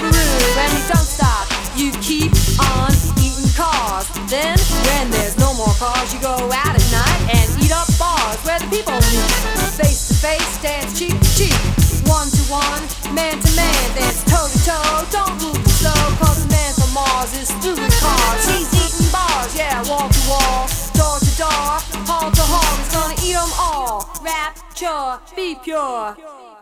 Subaru, and you don't stop. You keep on eating cars. Then, when there's no more cars, you go out at night and eat up bars where the people meet. Face to face, dance cheek to cheek. One to one, man to man, dance toe to toe. Don't move too slow, cause the man from Mars is through with cars. He's eating bars, yeah, wall to wall, door to door, hall to hall. He's gonna eat them all. Rapture, be pure.